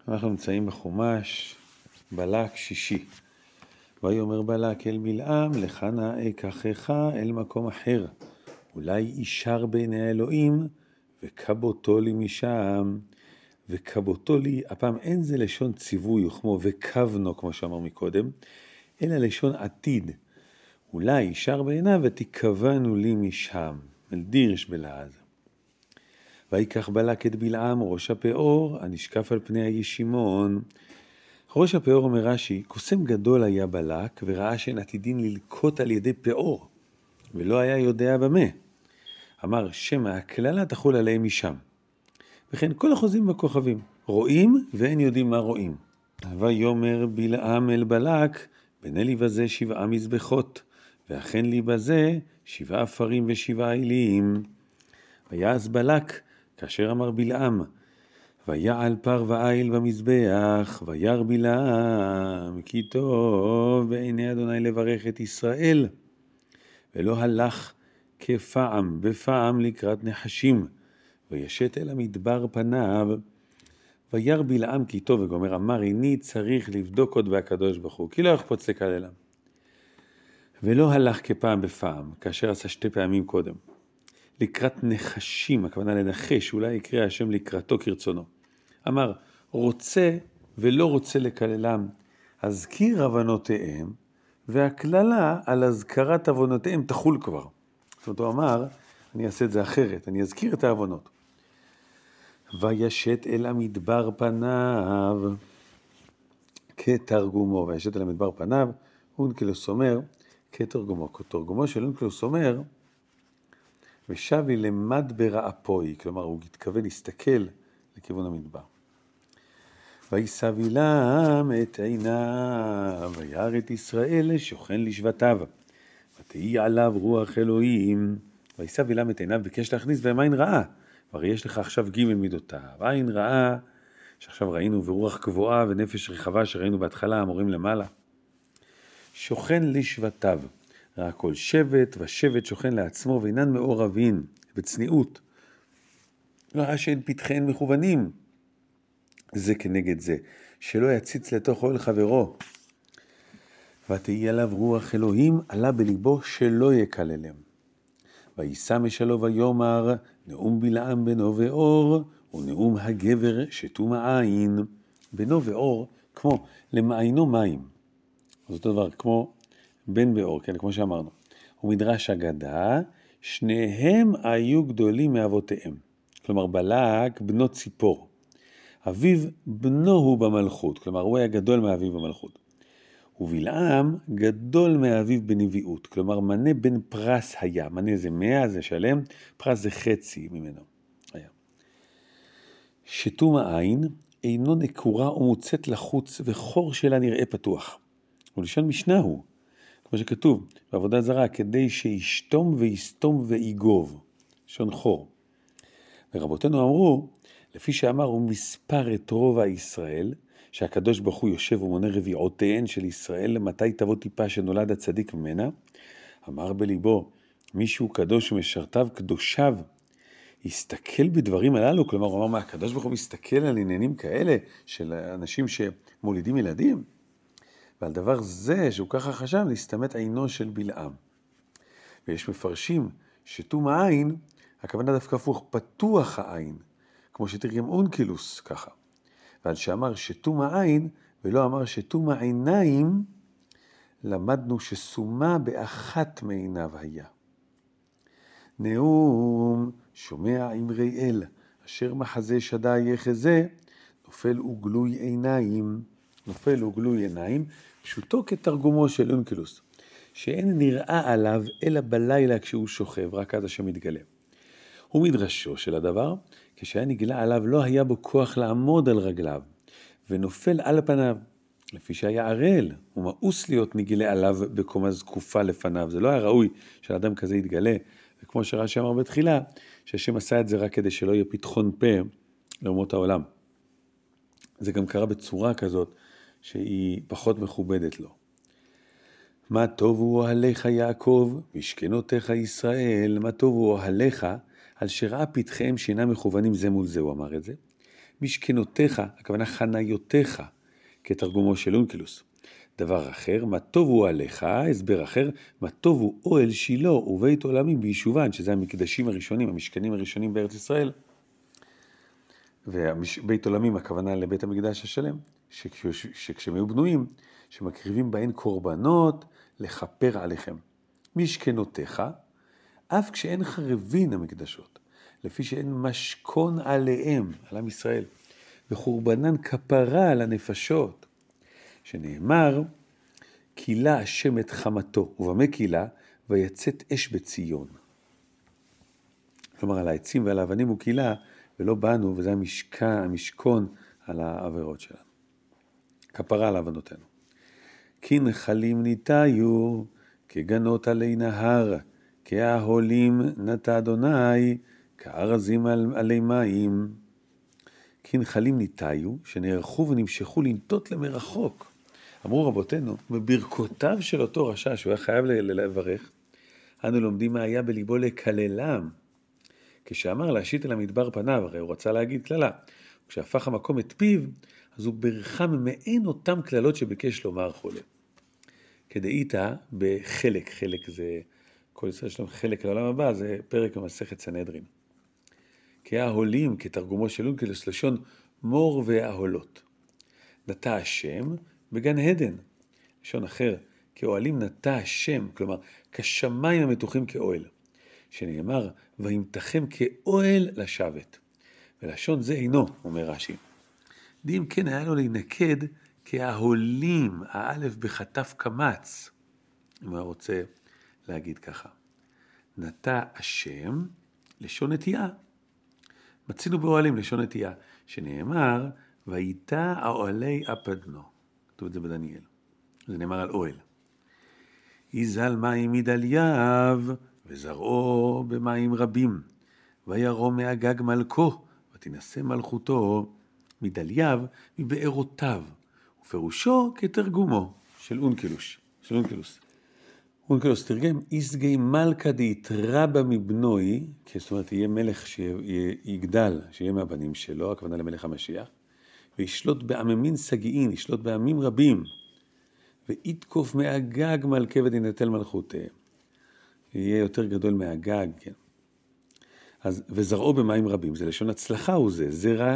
אנחנו נמצאים בחומש, בלק שישי. ויאמר בלק אל בלעם, לך נא אקחך אל מקום אחר. אולי אישר בעיני האלוהים, וקבותו לי משם. וקבותו לי, הפעם אין זה לשון ציווי, כמו וקבנו, כמו שאמר מקודם, אלא לשון עתיד. אולי אישר בעיניו, ותקבנו לי משם. אל דירש בלעז. ויקח בלק את בלעם ראש הפאור, הנשקף על פני הישימון. ראש הפאור, אומר רש"י, קוסם גדול היה בלק, וראה שאין עתידין ללקוט על ידי פאור, ולא היה יודע במה. אמר, שמא הכללה תחול עליהם משם. וכן כל החוזים בכוכבים, רואים ואין יודעים מה רואים. ויאמר בלעם אל בלק, בנה לי בזה 7 מזבחות, ואכן לי בזה 7 עפרים ו7 עיליים. ויעש בלק, כאשר אמר בלעם, ויעל פר ועיל במזבח, וירא בלעם, כי טוב בעיני אדוני לברך את ישראל, ולא הלך כפעם בפעם לקראת נחשים, וישת אל המדבר פניו. וירא בלעם כי טוב, וגומר אמר, איני צריך לבדוק עוד בהקדוש ברוך הוא, כי לא יחפוץ לקללם. ולא הלך כפעם בפעם, כאשר עשה 2 פעמים קודם. לקראת נחשים, הכוונה לנחש, אולי יקרא השם לקראתו כרצונו. אמר, רוצה ולא רוצה לקללם, אזכיר עוונותיהם, והכללה על הזכרת עוונותיהם תחול כבר. זאת אומרת, הוא אמר, אני אעשה את זה אחרת, אני אזכיר את העוונות. וישת אל המדבר פניו, כתרגומו, וישת אל המדבר פניו, אונקלוס אומר, כתרגומו של אונקלוס אומר, ושבי למד ברעפוי, כלומר הוא התכוון להסתכל לכיוון המדבר. וישא בלעם את עיניו, וירא את ישראל שוכן לשבטיו, ותהי עליו רוח אלוהים. וישא בלעם את עיניו, ביקש להכניס בהם עין רעה, והרי יש לך עכשיו ג' מידותיו, עין רעה, שעכשיו ראינו, ורוח גבוהה ונפש רחבה שראינו בהתחלה, אמורים למעלה. שוכן לשבטיו, ראה כל שבט ושבט שוכן לעצמו, ואינן מעורבים בצניעות. ראה שאין פתחיהן מכוונים, זה כנגד זה, שלא יציץ לתוך אוהל חברו. ותהי עליו רוח אלוהים, עלה בליבו שלא יקללם. וישא משלו ויאמר, נאום בלעם בנו ואור, ונאום הגבר שתום העין. בנו ואור, כמו למעיינו מים. זאת דבר, כמו בן ואור, כן, כמו שאמרנו. ומדרש אגדה, שניהם היו גדולים מאבותיהם. כלומר, בלק בנו ציפור. אביו בנו הוא במלכות, כלומר, הוא היה גדול מאביו במלכות. ובלעם גדול מאביו בנביאות, כלומר, מנה בן פרס היה. מנה זה 100, זה שלם, פרס זה חצי ממנו. היה. שתום העין אינו נקורה ומוצאת לחוץ, וחור שלה נראה פתוח. ולשון משנה הוא, כמו שכתוב בעבודה זרה, כדי שישתום ויסתום ויגוב, לשון חור. ורבותינו אמרו, לפי שאמר הוא מספר את רוב ישראל, שהקדוש ברוך הוא יושב ומונה רביעותיהן של ישראל, למתי תבוא טיפה שנולד הצדיק ממנה, אמר בליבו, מישהו קדוש ומשרתיו קדושיו, יסתכל בדברים הללו, כלומר הוא אמר, מה הקדוש ברוך הוא מסתכל על עניינים כאלה, של אנשים שמולידים ילדים? ועל דבר זה, שהוא ככה חשב, להסתמת עינו של בלעם. ויש מפרשים שתום העין, הכוונה דווקא הפוך, פתוח העין, כמו שתרגם אונקלוס ככה. ועל שאמר שתום העין, ולא אמר שתום העיניים, למדנו שסומה באחת מעיניו היה. נאום שומע אמרי אל, אשר מחזה שדה יחזה, נופל וגלוי עיניים. נופל וגלוי עיניים, פשוטו כתרגומו של אונקלוס, שאין נראה עליו אלא בלילה כשהוא שוכב, רק אז השם מתגלה. הוא מדרשו של הדבר, כשהיה נגלה עליו לא היה בו כוח לעמוד על רגליו, ונופל על פניו, לפי שהיה ערל, הוא מאוס להיות נגלה עליו בקומה זקופה לפניו. זה לא היה ראוי שאדם כזה יתגלה, וכמו שרש"י אמר בתחילה, שהשם עשה את זה רק כדי שלא יהיה פתחון פה לאומות העולם. זה גם קרה בצורה כזאת, שהיא פחות מכובדת לו. מה טובו אוהליך יעקב, משכנותיך ישראל, מה טובו אוהליך, על שראה פתחיהם שאינם מכוונים זה מול זה, הוא אמר את זה. משכנותיך, הכוונה חניותיך, כתרגומו של אונקלוס. דבר אחר, מה טוב הוא עליך, הסבר אחר, מה טוב הוא אוהל שילה ובית עולמים ביישובן, שזה המקדשים הראשונים, המשכנים הראשונים בארץ ישראל. ובית עולמים, הכוונה לבית המקדש השלם, שכשהם היו בנויים, שמקריבים בהן קורבנות לכפר עליכם. משכנותיך, אף כשאין חרבין המקדשות, לפי שאין משכון עליהם, על עם ישראל, וחורבנן כפרה על הנפשות, שנאמר, קילה השם את חמתו, ובמה קילה, ויצאת אש בציון. כלומר, על העצים ועל האבנים הוא קילה, ולא באנו, וזה המשכון על העבירות שלנו. כפרה על עוונותינו. כי נחלים ניתיו, כגנות עלי נהר, כאהולים נטע אדוני, כארזים עלי מים. כי נחלים ניתיו, שנערכו ונמשכו לנטות למרחוק. אמרו רבותינו, בברכותיו של אותו רשע, שהוא היה חייב לברך, אנו לומדים מה היה בליבו לקללם. כשאמר להשית אל המדבר פניו, הרי הוא רצה להגיד כללה. כשהפך המקום את פיו, אז הוא ברחם מעין אותם כללות שביקש לומר חולה. כדאיתא בחלק, חלק זה, כל ישראל שלום חלק לעולם הבא, זה פרק במסכת סנהדרין. כאהולים, כתרגומו של אונקלוס, לשון מור והאהולות. נטע השם בגן עדן. לשון אחר, כאוהלים נטע השם, כלומר, כשמיים המתוחים כאוהל. שנאמר, וימתחם כאוהל לשבת. ולשון זה אינו, אומר רש"י. דאם כן היה לו להינקד כאהולים, האלף בחטף קמץ. אם הוא רוצה להגיד ככה. נטע השם, לשון נטייה. מצינו באוהלים לשון נטייה, שנאמר, ויטע האוהלי אפדנו. כתוב את זה בדניאל. זה נאמר על אוהל. יזל מים מדלייו, וזרעו במים רבים. וירום מהגג מלכו, ותנסה מלכותו מדלייו, מבארותיו. ופירושו כתרגומו של אונקלוס. אונקלוס תרגם, איסגי מלכה דאיתרבה מבנוי, זאת אומרת, יהיה מלך שיגדל, שיהיה מהבנים שלו, הכוונה למלך המשיח, וישלוט בעממין סגיעין, ישלוט בעמים רבים, ויתקוף מהגג מלכה ודינתל מלכותיהם. יהיה יותר גדול מהגג, כן. אז, וזרעו במים רבים, זה לשון הצלחה הוא זה,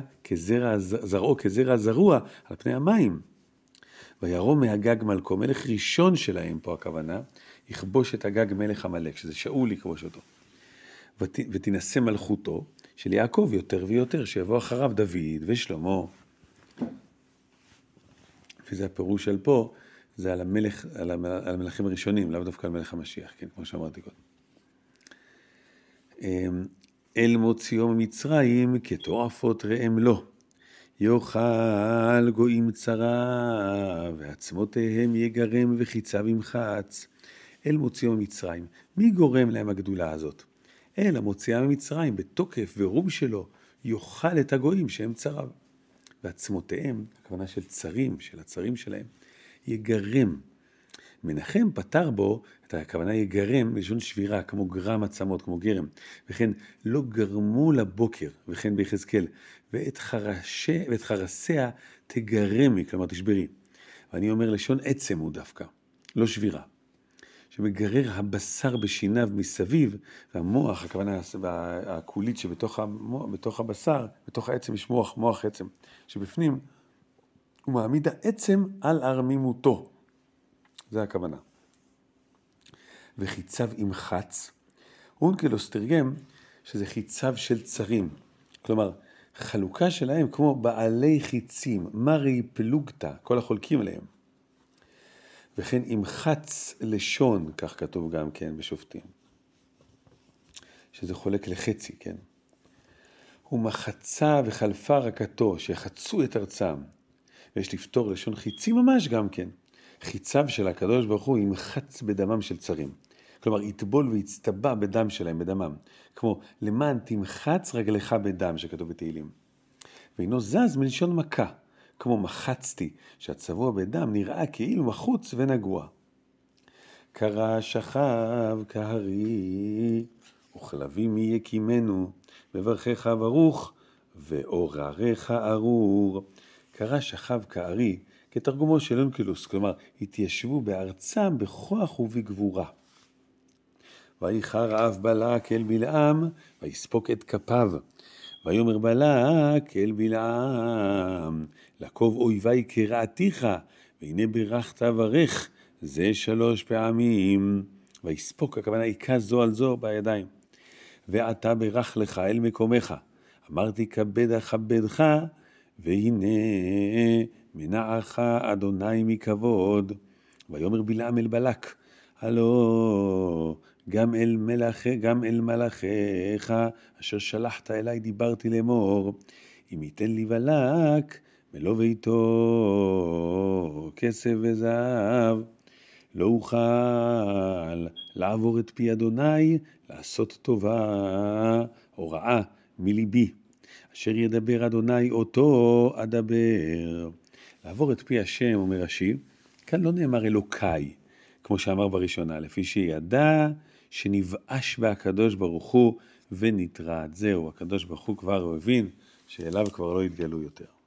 זרעו כזרע זרוע על פני המים. וירום מהגג מלכו, מלך ראשון שלהם פה הכוונה, יכבוש את הגג מלך המלך, שזה שאול יכבוש אותו. ותנסה מלכותו של יעקב יותר ויותר, שיבוא אחריו דוד ושלמה. וזה הפירוש של פה, זה על המלך, על המלכים הראשונים, לאו דווקא על מלך המשיח, כן, כמו שאמרתי קודם. אל מוציאו ממצרים כתועפות ראם לו. יאכל גויים צרה, ועצמותיהם יגרם וחיציו ימחץ. אל מוציאו ממצרים. מי גורם להם הגדולה הזאת? אל המוציאה ממצרים, בתוקף ורום שלו, יאכל את הגויים שהם צריו. ועצמותיהם, הכוונה של צרים, של הצרים שלהם, יגרם. מנחם פתר בו, את הכוונה יגרם, בלשון שבירה, כמו גרם עצמות, כמו גרם. וכן לא גרמו לבוקר, וכן ביחזקאל, ואת חרסיה תגרמי, כלומר תשברי. ואני אומר לשון עצם הוא דווקא, לא שבירה. שמגרר הבשר בשיניו מסביב, והמוח, הכוונה הקולית שבתוך הבשר, בתוך העצם יש מוח עצם, שבפנים הוא מעמיד העצם על ארמימותו. זה הכוונה. וחיציו ימחץ, אונקלוס תרגם שזה חיציו של צרים. כלומר, חלוקה שלהם כמו בעלי חיצים, מרי פלוגתא, כל החולקים עליהם. וכן ימחץ לשון, כך כתוב גם כן בשופטים. שזה חולק לחצי, כן? ומחצה וחלפה רקתו, שיחצו את ארצם. ויש לפתור לשון חיצי ממש גם כן. חיציו של הקדוש ברוך הוא ימחץ בדמם של צרים. כלומר, יטבול ויצטבע בדם שלהם, בדמם. כמו, למען תמחץ רגלך בדם, שכתוב בתהילים. ואינו זז מלשון מכה. כמו מחצתי, שהצבוע בדם נראה כאילו מחוץ ונגוע. קרא שכב כהרי, וכלבים יקימנו, בברכך ברוך, ועורריך ארור. קרא שכב כארי, כתרגומו של אונקלוס, כלומר, התיישבו בארצם בכוח ובגבורה. ויחר האב בלק אל בלעם, ויספוק את כפיו. ויאמר בלק אל בלעם, לקוב אויבי כרעתיך, והנה ברכת ברך, זה 3 פעמים. ויספוק, הכוונה היכה זו על זו בידיים. ועתה ברך לך אל מקומך, אמרתי כבד אכבדך, והנה מנעך אדוני מכבוד. ויאמר בלעם אל בלק, הלא גם אל מלאכיך אשר שלחת אליי דיברתי לאמור, אם ייתן לי בלק מלוא ביתו כסף וזהב, לא אוכל לעבור את פי אדוני לעשות טובה או רעה מליבי, אשר ידבר אדוני אותו אדבר. לעבור את פי השם, אומר רש"י, כאן לא נאמר אלוקיי, כמו שאמר בראשונה, לפי שידע שנבאש בה הקדוש ברוך הוא ונטרד. זהו, הקדוש ברוך הוא כבר הבין שאליו כבר לא יתגלו יותר.